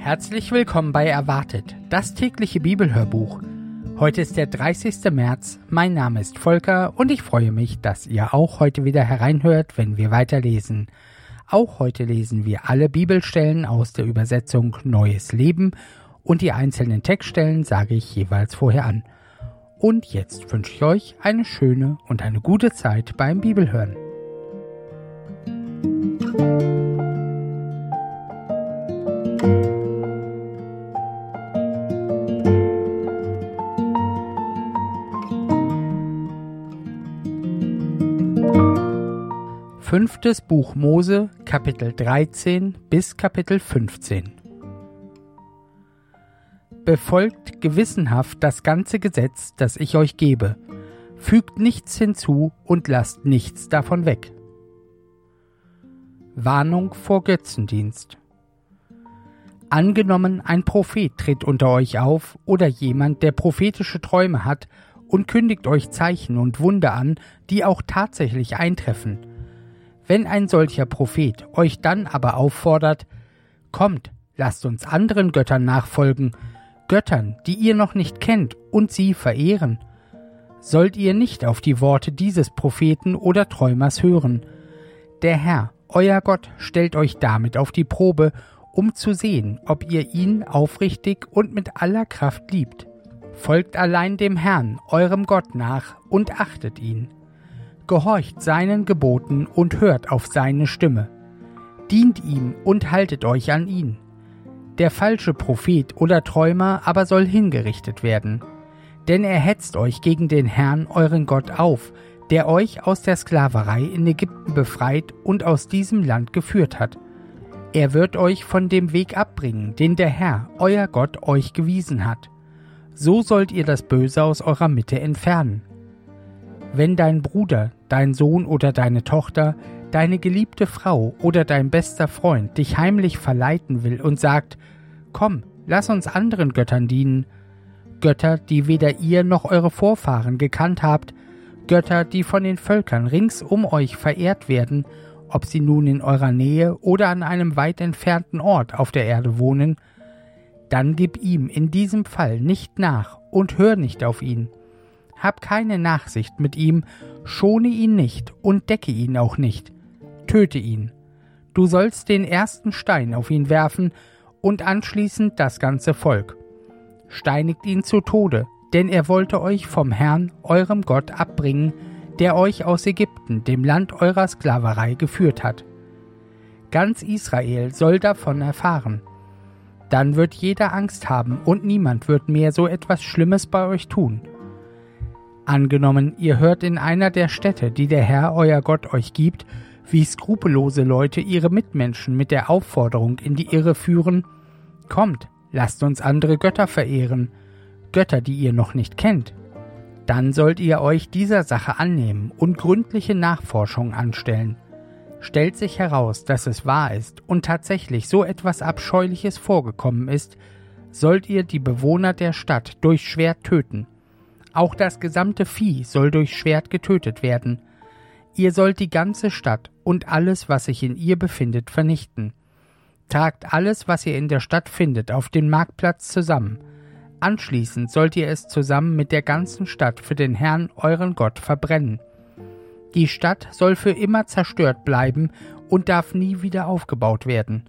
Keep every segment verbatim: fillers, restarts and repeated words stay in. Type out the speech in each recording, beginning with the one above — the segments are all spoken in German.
Herzlich willkommen bei Erwartet, das tägliche Bibelhörbuch. Heute ist der dreißigste März, mein Name ist Volker und ich freue mich, dass ihr auch heute wieder hereinhört, wenn wir weiterlesen. Auch heute lesen wir alle Bibelstellen aus der Übersetzung Neues Leben und die einzelnen Textstellen sage ich jeweils vorher an. Und jetzt wünsche ich euch eine schöne und eine gute Zeit beim Bibelhören. Fünftes Buch Mose, Kapitel dreizehn bis Kapitel fünfzehn. Befolgt gewissenhaft das ganze Gesetz, das ich euch gebe. Fügt nichts hinzu und lasst nichts davon weg. Warnung vor Götzendienst. Angenommen, ein Prophet tritt unter euch auf oder jemand, der prophetische Träume hat und kündigt euch Zeichen und Wunder an, die auch tatsächlich eintreffen. Wenn ein solcher Prophet euch dann aber auffordert, kommt, lasst uns anderen Göttern nachfolgen, Göttern, die ihr noch nicht kennt und sie verehren, sollt ihr nicht auf die Worte dieses Propheten oder Träumers hören. Der Herr, euer Gott, stellt euch damit auf die Probe, um zu sehen, ob ihr ihn aufrichtig und mit aller Kraft liebt. Folgt allein dem Herrn, eurem Gott, nach und achtet ihn. Gehorcht seinen Geboten und hört auf seine Stimme. Dient ihm und haltet euch an ihn. Der falsche Prophet oder Träumer aber soll hingerichtet werden. Denn er hetzt euch gegen den Herrn, euren Gott, auf, der euch aus der Sklaverei in Ägypten befreit und aus diesem Land geführt hat. Er wird euch von dem Weg abbringen, den der Herr, euer Gott, euch gewiesen hat. So sollt ihr das Böse aus eurer Mitte entfernen. Wenn dein Bruder, dein Sohn oder deine Tochter, deine geliebte Frau oder dein bester Freund dich heimlich verleiten will und sagt, komm, lass uns anderen Göttern dienen, Götter, die weder ihr noch eure Vorfahren gekannt habt, Götter, die von den Völkern rings um euch verehrt werden, ob sie nun in eurer Nähe oder an einem weit entfernten Ort auf der Erde wohnen, dann gib ihm in diesem Fall nicht nach und hör nicht auf ihn. Hab keine Nachsicht mit ihm, schone ihn nicht und decke ihn auch nicht. Töte ihn. Du sollst den ersten Stein auf ihn werfen und anschließend das ganze Volk. Steinigt ihn zu Tode, denn er wollte euch vom Herrn, eurem Gott, abbringen, der euch aus Ägypten, dem Land eurer Sklaverei, geführt hat. Ganz Israel soll davon erfahren. Dann wird jeder Angst haben und niemand wird mehr so etwas Schlimmes bei euch tun. Angenommen, ihr hört in einer der Städte, die der Herr, euer Gott, euch gibt, wie skrupellose Leute ihre Mitmenschen mit der Aufforderung in die Irre führen, kommt, lasst uns andere Götter verehren, Götter, die ihr noch nicht kennt. Dann sollt ihr euch dieser Sache annehmen und gründliche Nachforschung anstellen. Stellt sich heraus, dass es wahr ist und tatsächlich so etwas Abscheuliches vorgekommen ist, sollt ihr die Bewohner der Stadt durch Schwert töten. Auch das gesamte Vieh soll durch Schwert getötet werden. Ihr sollt die ganze Stadt und alles, was sich in ihr befindet, vernichten. Tragt alles, was ihr in der Stadt findet, auf den Marktplatz zusammen. Anschließend sollt ihr es zusammen mit der ganzen Stadt für den Herrn, euren Gott, verbrennen. Die Stadt soll für immer zerstört bleiben und darf nie wieder aufgebaut werden.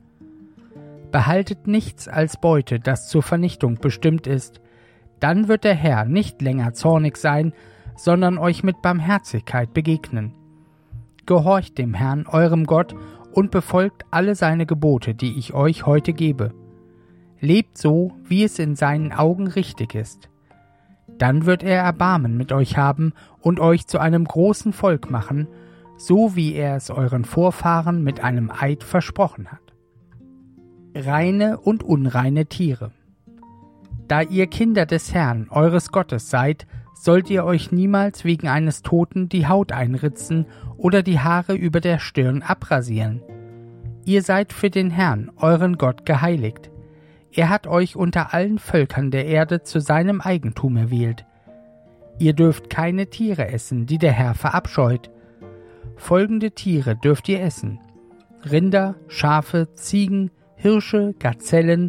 Behaltet nichts als Beute, das zur Vernichtung bestimmt ist. Dann wird der Herr nicht länger zornig sein, sondern euch mit Barmherzigkeit begegnen. Gehorcht dem Herrn, eurem Gott, und befolgt alle seine Gebote, die ich euch heute gebe. Lebt so, wie es in seinen Augen richtig ist. Dann wird er Erbarmen mit euch haben und euch zu einem großen Volk machen, so wie er es euren Vorfahren mit einem Eid versprochen hat. Reine und unreine Tiere. Da ihr Kinder des Herrn, eures Gottes seid, sollt ihr euch niemals wegen eines Toten die Haut einritzen oder die Haare über der Stirn abrasieren. Ihr seid für den Herrn, euren Gott, geheiligt. Er hat euch unter allen Völkern der Erde zu seinem Eigentum erwählt. Ihr dürft keine Tiere essen, die der Herr verabscheut. Folgende Tiere dürft ihr essen: Rinder, Schafe, Ziegen, Hirsche, Gazellen,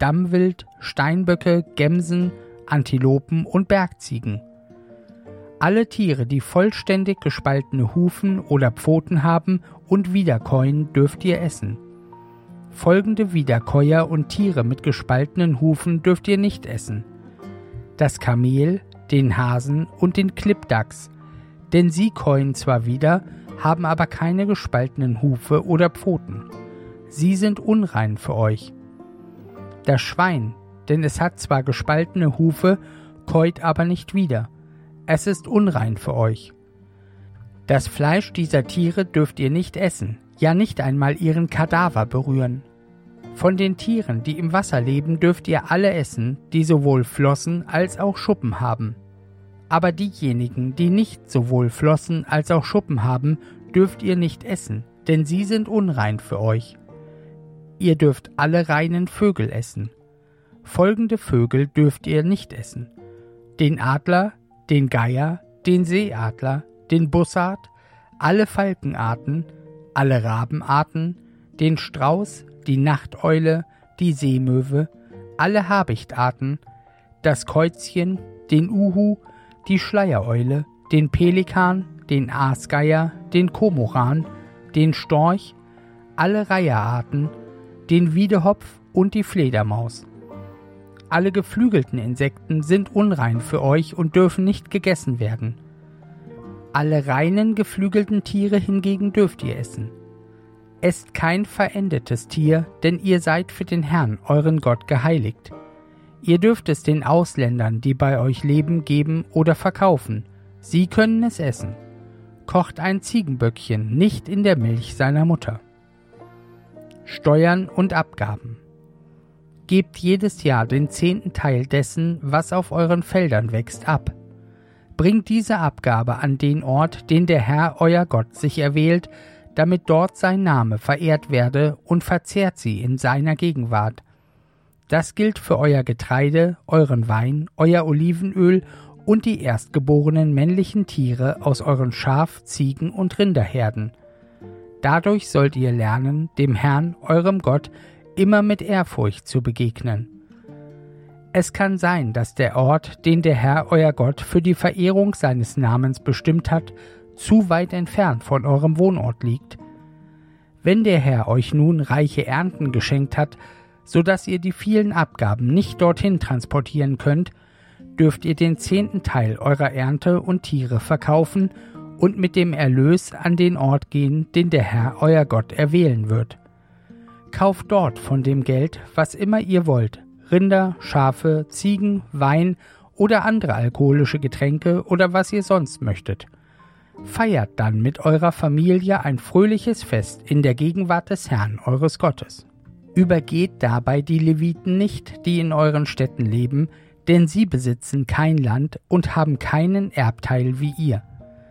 Dammwild, Steinböcke, Gämsen, Antilopen und Bergziegen. Alle Tiere, die vollständig gespaltene Hufen oder Pfoten haben und Wiederkäuen, dürft ihr essen. Folgende Wiederkäuer und Tiere mit gespaltenen Hufen dürft ihr nicht essen: das Kamel, den Hasen und den Klippdachs, denn sie käuen zwar wieder, haben aber keine gespaltenen Hufe oder Pfoten. Sie sind unrein für euch. Das Schwein, denn es hat zwar gespaltene Hufe, käut aber nicht wieder. Es ist unrein für euch. Das Fleisch dieser Tiere dürft ihr nicht essen, ja nicht einmal ihren Kadaver berühren. Von den Tieren, die im Wasser leben, dürft ihr alle essen, die sowohl Flossen als auch Schuppen haben. Aber diejenigen, die nicht sowohl Flossen als auch Schuppen haben, dürft ihr nicht essen, denn sie sind unrein für euch. Ihr dürft alle reinen Vögel essen. Folgende Vögel dürft ihr nicht essen: den Adler, den Geier, den Seeadler, den Bussard, alle Falkenarten, alle Rabenarten, den Strauß, die Nachteule, die Seemöwe, alle Habichtarten, das Käuzchen, den Uhu, die Schleiereule, den Pelikan, den Aasgeier, den Komoran, den Storch, alle Reiherarten, den Wiedehopf und die Fledermaus. Alle geflügelten Insekten sind unrein für euch und dürfen nicht gegessen werden. Alle reinen geflügelten Tiere hingegen dürft ihr essen. Esst kein verendetes Tier, denn ihr seid für den Herrn, euren Gott, geheiligt. Ihr dürft es den Ausländern, die bei euch leben, geben oder verkaufen. Sie können es essen. Kocht ein Ziegenböckchen nicht in der Milch seiner Mutter. Steuern und Abgaben. Gebt jedes Jahr den zehnten Teil dessen, was auf euren Feldern wächst, ab. Bringt diese Abgabe an den Ort, den der Herr, euer Gott, sich erwählt, damit dort sein Name verehrt werde, und verzehrt sie in seiner Gegenwart. Das gilt für euer Getreide, euren Wein, euer Olivenöl und die erstgeborenen männlichen Tiere aus euren Schaf-, Ziegen- und Rinderherden. Dadurch sollt ihr lernen, dem Herrn, eurem Gott, immer mit Ehrfurcht zu begegnen. Es kann sein, dass der Ort, den der Herr, euer Gott, für die Verehrung seines Namens bestimmt hat, zu weit entfernt von eurem Wohnort liegt. Wenn der Herr euch nun reiche Ernten geschenkt hat, so dass ihr die vielen Abgaben nicht dorthin transportieren könnt, dürft ihr den zehnten Teil eurer Ernte und Tiere verkaufen und mit dem Erlös an den Ort gehen, den der Herr, euer Gott, erwählen wird. Kauft dort von dem Geld, was immer ihr wollt: Rinder, Schafe, Ziegen, Wein oder andere alkoholische Getränke oder was ihr sonst möchtet. Feiert dann mit eurer Familie ein fröhliches Fest in der Gegenwart des Herrn, eures Gottes. Übergeht dabei die Leviten nicht, die in euren Städten leben, denn sie besitzen kein Land und haben keinen Erbteil wie ihr.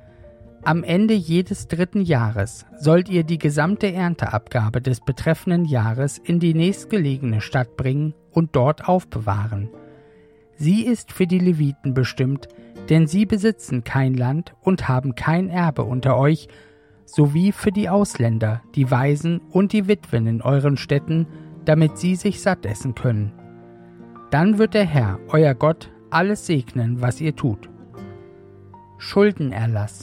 Am Ende jedes dritten Jahres sollt ihr die gesamte Ernteabgabe des betreffenden Jahres in die nächstgelegene Stadt bringen und dort aufbewahren. Sie ist für die Leviten bestimmt, denn sie besitzen kein Land und haben kein Erbe unter euch, sowie für die Ausländer, die Waisen und die Witwen in euren Städten, damit sie sich satt essen können. Dann wird der Herr, euer Gott, alles segnen, was ihr tut. Schuldenerlass.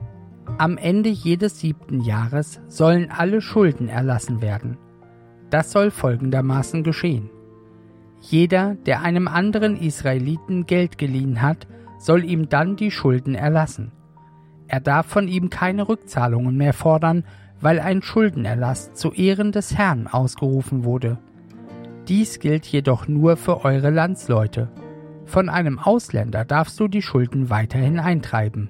Am Ende jedes siebten Jahres sollen alle Schulden erlassen werden. Das soll folgendermaßen geschehen: Jeder, der einem anderen Israeliten Geld geliehen hat, soll ihm dann die Schulden erlassen. Er darf von ihm keine Rückzahlungen mehr fordern, weil ein Schuldenerlass zu Ehren des Herrn ausgerufen wurde. Dies gilt jedoch nur für eure Landsleute. Von einem Ausländer darfst du die Schulden weiterhin eintreiben.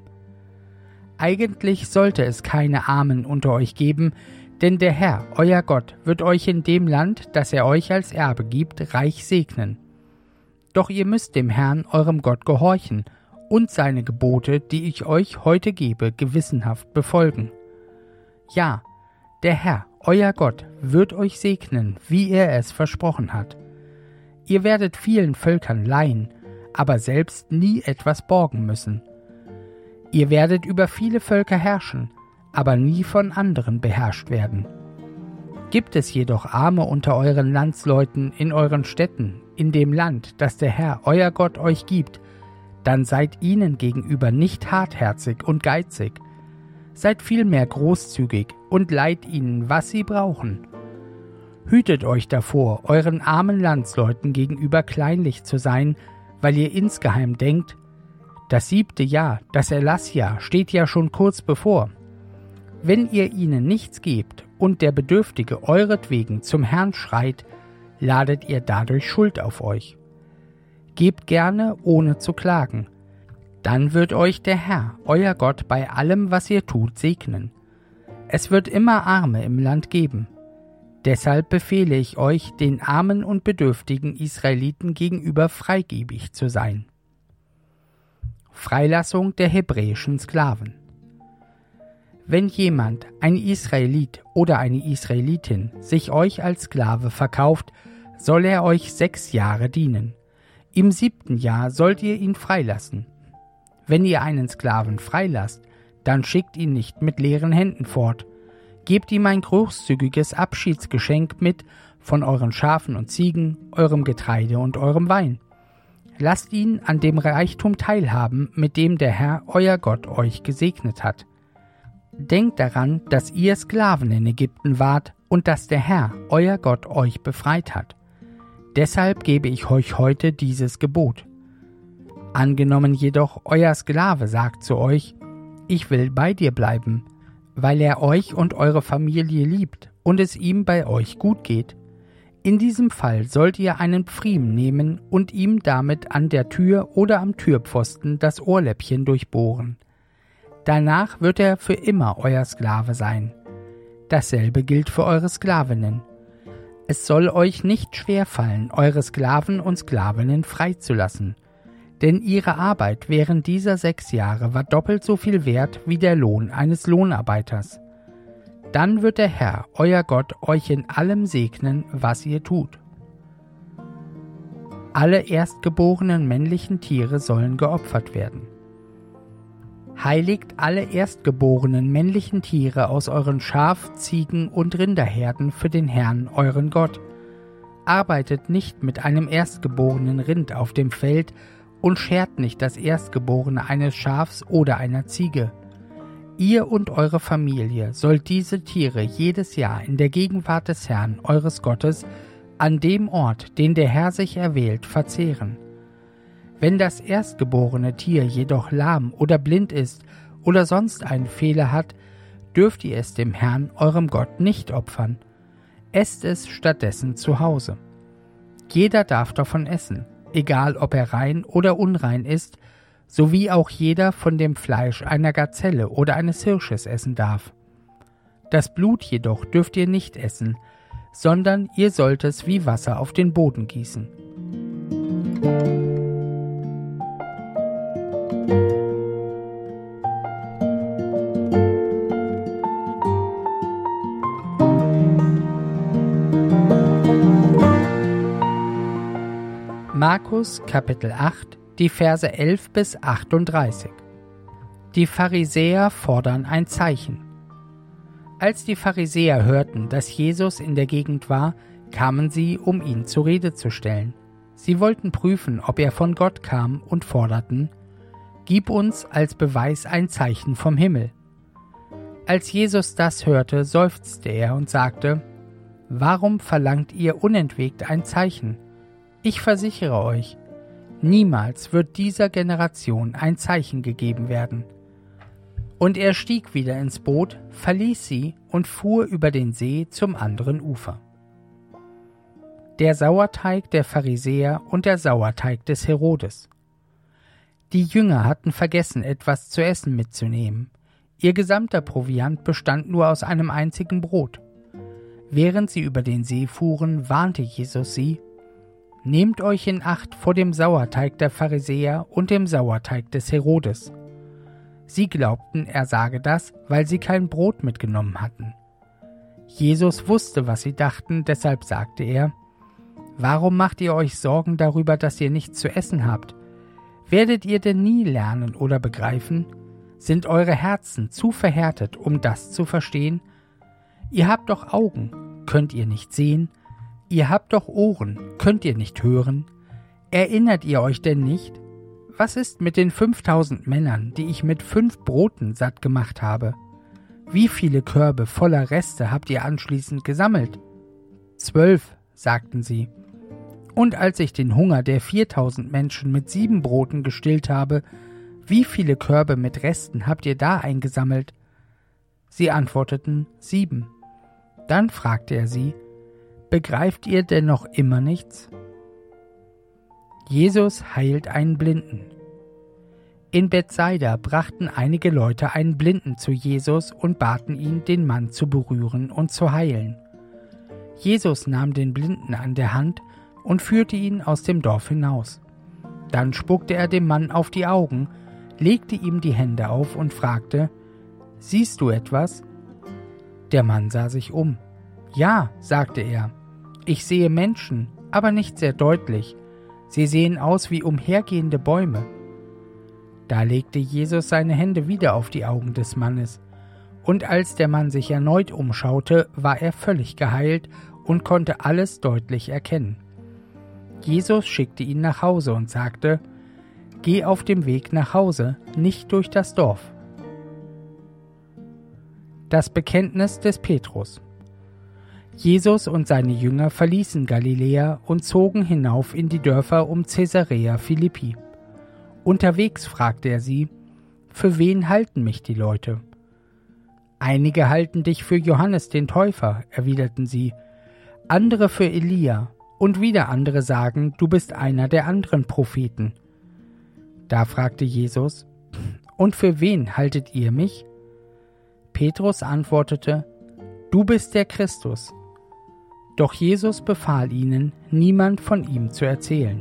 Eigentlich sollte es keine Armen unter euch geben, denn der Herr, euer Gott, wird euch in dem Land, das er euch als Erbe gibt, reich segnen. Doch ihr müsst dem Herrn, eurem Gott, gehorchen und seine Gebote, die ich euch heute gebe, gewissenhaft befolgen. Ja, der Herr, euer Gott, wird euch segnen, wie er es versprochen hat. Ihr werdet vielen Völkern leihen, aber selbst nie etwas borgen müssen. Ihr werdet über viele Völker herrschen, aber nie von anderen beherrscht werden. Gibt es jedoch Arme unter euren Landsleuten in euren Städten, in dem Land, das der Herr, euer Gott, euch gibt, dann seid ihnen gegenüber nicht hartherzig und geizig. Seid vielmehr großzügig und leiht ihnen, was sie brauchen. Hütet euch davor, euren armen Landsleuten gegenüber kleinlich zu sein, weil ihr insgeheim denkt, das siebte Jahr, das Erlassjahr, steht ja schon kurz bevor. Wenn ihr ihnen nichts gebt und der Bedürftige euretwegen zum Herrn schreit, ladet ihr dadurch Schuld auf euch. Gebt gerne, ohne zu klagen. Dann wird euch der Herr, euer Gott, bei allem, was ihr tut, segnen. Es wird immer Arme im Land geben. Deshalb befehle ich euch, den armen und bedürftigen Israeliten gegenüber freigebig zu sein. Freilassung der hebräischen Sklaven. Wenn jemand, ein Israelit oder eine Israelitin, sich euch als Sklave verkauft, soll er euch sechs Jahre dienen. Im siebten Jahr sollt ihr ihn freilassen. Wenn ihr einen Sklaven freilasst, dann schickt ihn nicht mit leeren Händen fort. Gebt ihm ein großzügiges Abschiedsgeschenk mit von euren Schafen und Ziegen, eurem Getreide und eurem Wein. Lasst ihn an dem Reichtum teilhaben, mit dem der Herr, euer Gott, euch gesegnet hat. Denkt daran, dass ihr Sklaven in Ägypten wart und dass der Herr, euer Gott, euch befreit hat. Deshalb gebe ich euch heute dieses Gebot. Angenommen jedoch, euer Sklave sagt zu euch, ich will bei dir bleiben, weil er euch und eure Familie liebt und es ihm bei euch gut geht. In diesem Fall sollt ihr einen Pfriem nehmen und ihm damit an der Tür oder am Türpfosten das Ohrläppchen durchbohren. Danach wird er für immer euer Sklave sein. Dasselbe gilt für eure Sklavinnen. Es soll euch nicht schwerfallen, eure Sklaven und Sklavinnen freizulassen, denn ihre Arbeit während dieser sechs Jahre war doppelt so viel wert wie der Lohn eines Lohnarbeiters. Dann wird der Herr, euer Gott, euch in allem segnen, was ihr tut. Alle erstgeborenen männlichen Tiere sollen geopfert werden. Heiligt alle erstgeborenen männlichen Tiere aus euren Schaf-, Ziegen- und Rinderherden für den Herrn, euren Gott. Arbeitet nicht mit einem erstgeborenen Rind auf dem Feld und schert nicht das Erstgeborene eines Schafs oder einer Ziege. Ihr und eure Familie sollt diese Tiere jedes Jahr in der Gegenwart des Herrn, eures Gottes, an dem Ort, den der Herr sich erwählt, verzehren. Wenn das erstgeborene Tier jedoch lahm oder blind ist oder sonst einen Fehler hat, dürft ihr es dem Herrn, eurem Gott, nicht opfern. Esst es stattdessen zu Hause. Jeder darf davon essen, egal ob er rein oder unrein ist, sowie auch jeder von dem Fleisch einer Gazelle oder eines Hirsches essen darf. Das Blut jedoch dürft ihr nicht essen, sondern ihr sollt es wie Wasser auf den Boden gießen. Markus Kapitel acht, die Verse elf bis achtunddreißig. Die Pharisäer fordern ein Zeichen. Als die Pharisäer hörten, dass Jesus in der Gegend war, kamen sie, um ihn zur Rede zu stellen. Sie wollten prüfen, ob er von Gott kam, und forderten: Gib uns als Beweis ein Zeichen vom Himmel. Als Jesus das hörte, seufzte er und sagte: Warum verlangt ihr unentwegt ein Zeichen? Ich versichere euch, niemals wird dieser Generation ein Zeichen gegeben werden. Und er stieg wieder ins Boot, verließ sie und fuhr über den See zum anderen Ufer. Der Sauerteig der Pharisäer und der Sauerteig des Herodes. Die Jünger hatten vergessen, etwas zu essen mitzunehmen. Ihr gesamter Proviant bestand nur aus einem einzigen Brot. Während sie über den See fuhren, warnte Jesus sie: Nehmt euch in Acht vor dem Sauerteig der Pharisäer und dem Sauerteig des Herodes. Sie glaubten, er sage das, weil sie kein Brot mitgenommen hatten. Jesus wusste, was sie dachten, deshalb sagte er: Warum macht ihr euch Sorgen darüber, dass ihr nichts zu essen habt? Werdet ihr denn nie lernen oder begreifen? Sind eure Herzen zu verhärtet, um das zu verstehen? Ihr habt doch Augen, könnt ihr nicht sehen? Ihr habt doch Ohren, könnt ihr nicht hören? Erinnert ihr euch denn nicht? Was ist mit den fünftausend Männern, die ich mit fünf Broten satt gemacht habe? Wie viele Körbe voller Reste habt ihr anschließend gesammelt? Zwölf, sagten sie. Und als ich den Hunger der viertausend Menschen mit sieben Broten gestillt habe, wie viele Körbe mit Resten habt ihr da eingesammelt? Sie antworteten, sieben. Dann fragte er sie, begreift ihr denn noch immer nichts? Jesus heilt einen Blinden. In Bethsaida brachten einige Leute einen Blinden zu Jesus und baten ihn, den Mann zu berühren und zu heilen. Jesus nahm den Blinden an der Hand und führte ihn aus dem Dorf hinaus. Dann spuckte er dem Mann auf die Augen, legte ihm die Hände auf und fragte, »Siehst du etwas?« Der Mann sah sich um. »Ja«, sagte er, »ich sehe Menschen, aber nicht sehr deutlich. Sie sehen aus wie umhergehende Bäume.« Da legte Jesus seine Hände wieder auf die Augen des Mannes, und als der Mann sich erneut umschaute, war er völlig geheilt und konnte alles deutlich erkennen. Jesus schickte ihn nach Hause und sagte, »Geh auf dem Weg nach Hause, nicht durch das Dorf.« Das Bekenntnis des Petrus. Jesus und seine Jünger verließen Galiläa und zogen hinauf in die Dörfer um Caesarea Philippi. Unterwegs fragte er sie, »Für wen halten mich die Leute?« »Einige halten dich für Johannes den Täufer«, erwiderten sie, »andere für Elia, und wieder andere sagen, du bist einer der anderen Propheten.« Da fragte Jesus, »Und für wen haltet ihr mich?« Petrus antwortete, »Du bist der Christus.« Doch Jesus befahl ihnen, niemand von ihm zu erzählen.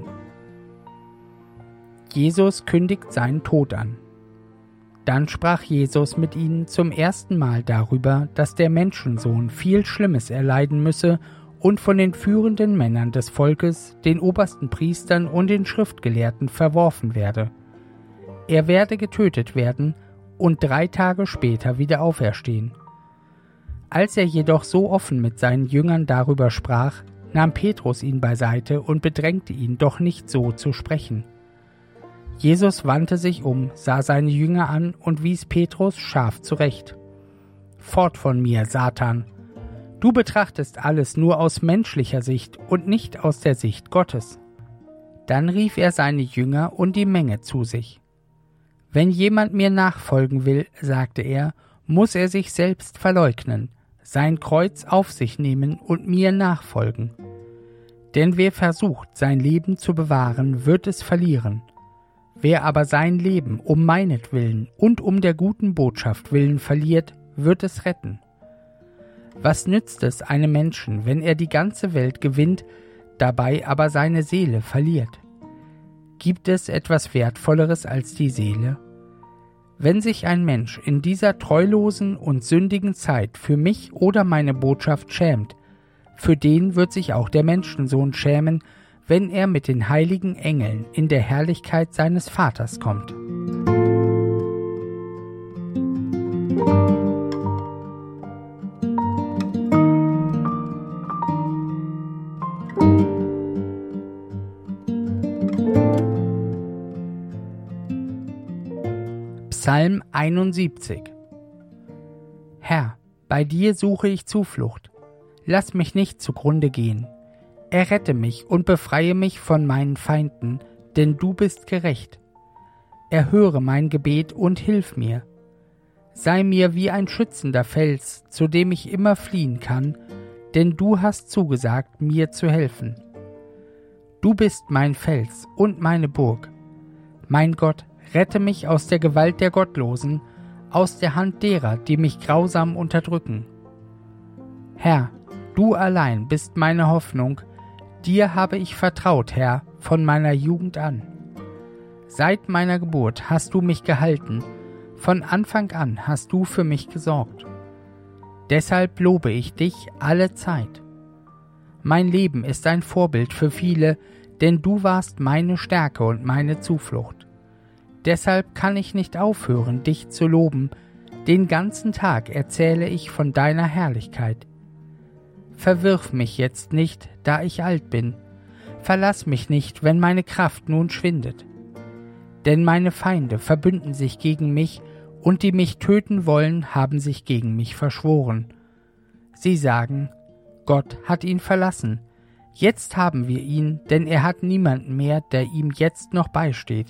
Jesus kündigt seinen Tod an. Dann sprach Jesus mit ihnen zum ersten Mal darüber, dass der Menschensohn viel Schlimmes erleiden müsse und von den führenden Männern des Volkes, den obersten Priestern und den Schriftgelehrten verworfen werde. Er werde getötet werden und drei Tage später wieder auferstehen. Als er jedoch so offen mit seinen Jüngern darüber sprach, nahm Petrus ihn beiseite und bedrängte ihn, doch nicht so zu sprechen. Jesus wandte sich um, sah seine Jünger an und wies Petrus scharf zurecht. »Fort von mir, Satan! Du betrachtest alles nur aus menschlicher Sicht und nicht aus der Sicht Gottes.« Dann rief er seine Jünger und die Menge zu sich. »Wenn jemand mir nachfolgen will«, sagte er, »muss er sich selbst verleugnen, sein Kreuz auf sich nehmen und mir nachfolgen. Denn wer versucht, sein Leben zu bewahren, wird es verlieren. Wer aber sein Leben um meinetwillen und um der guten Botschaft willen verliert, wird es retten. Was nützt es einem Menschen, wenn er die ganze Welt gewinnt, dabei aber seine Seele verliert? Gibt es etwas Wertvolleres als die Seele? Wenn sich ein Mensch in dieser treulosen und sündigen Zeit für mich oder meine Botschaft schämt, für den wird sich auch der Menschensohn schämen, wenn er mit den heiligen Engeln in der Herrlichkeit seines Vaters kommt. Psalm einundsiebzig. Herr, bei dir suche ich Zuflucht. Lass mich nicht zugrunde gehen. Errette mich und befreie mich von meinen Feinden, denn du bist gerecht. Erhöre mein Gebet und hilf mir. Sei mir wie ein schützender Fels, zu dem ich immer fliehen kann, denn du hast zugesagt, mir zu helfen. Du bist mein Fels und meine Burg. Mein Gott, rette mich aus der Gewalt der Gottlosen, aus der Hand derer, die mich grausam unterdrücken. Herr, du allein bist meine Hoffnung, dir habe ich vertraut, Herr, von meiner Jugend an. Seit meiner Geburt hast du mich gehalten, von Anfang an hast du für mich gesorgt. Deshalb lobe ich dich alle Zeit. Mein Leben ist ein Vorbild für viele, denn du warst meine Stärke und meine Zuflucht. Deshalb kann ich nicht aufhören, dich zu loben, den ganzen Tag erzähle ich von deiner Herrlichkeit. verwirf mich jetzt nicht, da ich alt bin. Verlass mich nicht, wenn meine Kraft nun schwindet. Denn meine Feinde verbünden sich gegen mich, und die mich töten wollen, haben sich gegen mich verschworen. Sie sagen, Gott hat ihn verlassen. Jetzt haben wir ihn, denn er hat niemanden mehr, der ihm jetzt noch beisteht.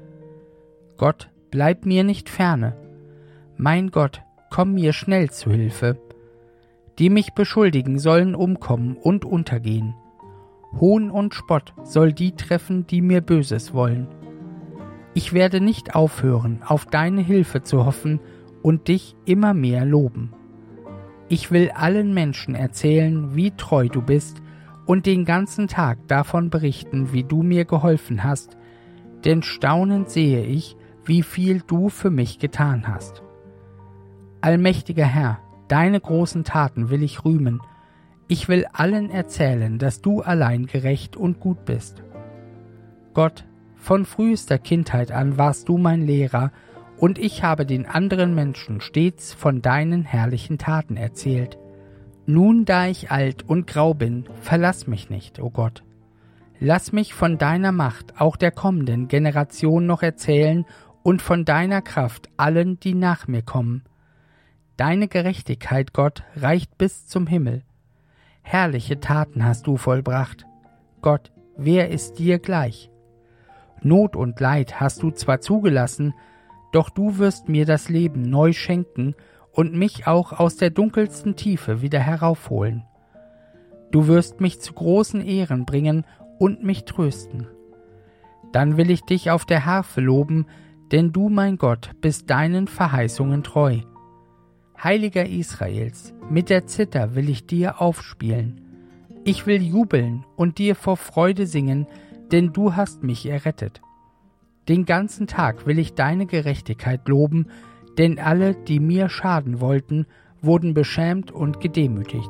Gott, bleib mir nicht ferne. Mein Gott, komm mir schnell zu Hilfe. Die mich beschuldigen, sollen umkommen und untergehen. Hohn und Spott soll die treffen, die mir Böses wollen. Ich werde nicht aufhören, auf deine Hilfe zu hoffen und dich immer mehr loben. Ich will allen Menschen erzählen, wie treu du bist, und den ganzen Tag davon berichten, wie du mir geholfen hast, denn staunend sehe ich, wie viel du für mich getan hast. Allmächtiger Herr, deine großen Taten will ich rühmen. Ich will allen erzählen, dass du allein gerecht und gut bist. Gott, von frühester Kindheit an warst du mein Lehrer, und ich habe den anderen Menschen stets von deinen herrlichen Taten erzählt. Nun, da ich alt und grau bin, verlass mich nicht, o Gott. Lass mich von deiner Macht auch der kommenden Generation noch erzählen und von deiner Kraft allen, die nach mir kommen. Deine Gerechtigkeit, Gott, reicht bis zum Himmel. Herrliche Taten hast du vollbracht. Gott, wer ist dir gleich? Not und Leid hast du zwar zugelassen, doch du wirst mir das Leben neu schenken und mich auch aus der dunkelsten Tiefe wieder heraufholen. Du wirst mich zu großen Ehren bringen und mich trösten. Dann will ich dich auf der Harfe loben, denn du, mein Gott, bist deinen Verheißungen treu. Heiliger Israels, mit der Zither will ich dir aufspielen. Ich will jubeln und dir vor Freude singen, denn du hast mich errettet. Den ganzen Tag will ich deine Gerechtigkeit loben, denn alle, die mir schaden wollten, wurden beschämt und gedemütigt.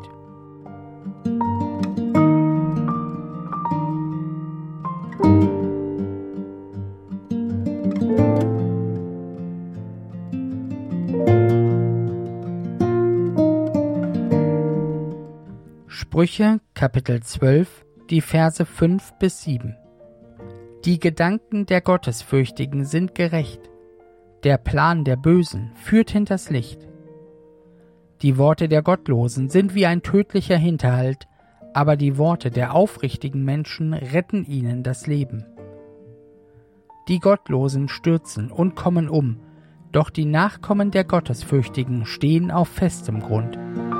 Sprüche, Kapitel zwölf, die Verse fünf bis sieben. Die Gedanken der Gottesfürchtigen sind gerecht. Der Plan der Bösen führt hinters Licht. Die Worte der Gottlosen sind wie ein tödlicher Hinterhalt, aber die Worte der aufrichtigen Menschen retten ihnen das Leben. Die Gottlosen stürzen und kommen um, doch die Nachkommen der Gottesfürchtigen stehen auf festem Grund.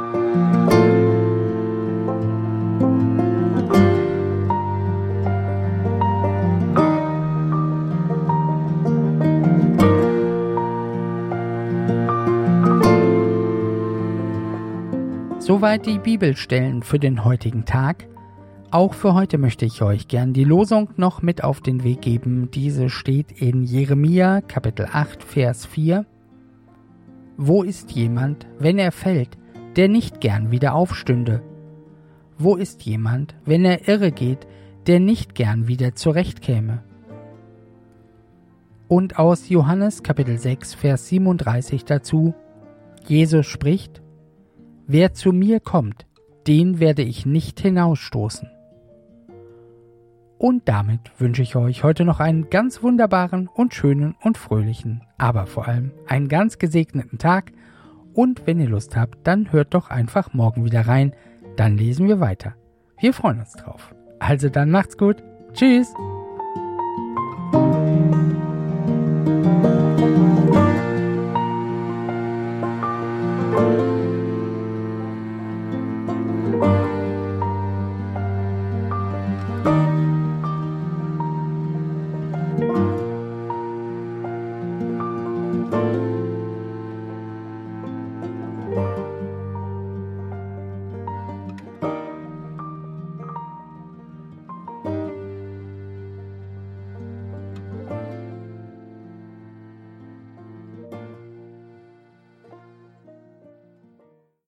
Soweit die Bibelstellen für den heutigen Tag. Auch für heute möchte ich euch gern die Losung noch mit auf den Weg geben. Diese steht in Jeremia Kapitel acht, Vers vier. Wo ist jemand, wenn er fällt, der nicht gern wieder aufstünde? Wo ist jemand, wenn er irre geht, der nicht gern wieder zurechtkäme? Und aus Johannes Kapitel sechs, Vers siebenunddreißig dazu: Jesus spricht: Wer zu mir kommt, den werde ich nicht hinausstoßen. Und damit wünsche ich euch heute noch einen ganz wunderbaren und schönen und fröhlichen, aber vor allem einen ganz gesegneten Tag. Und wenn ihr Lust habt, dann hört doch einfach morgen wieder rein, dann lesen wir weiter. Wir freuen uns drauf. Also dann macht's gut. Tschüss.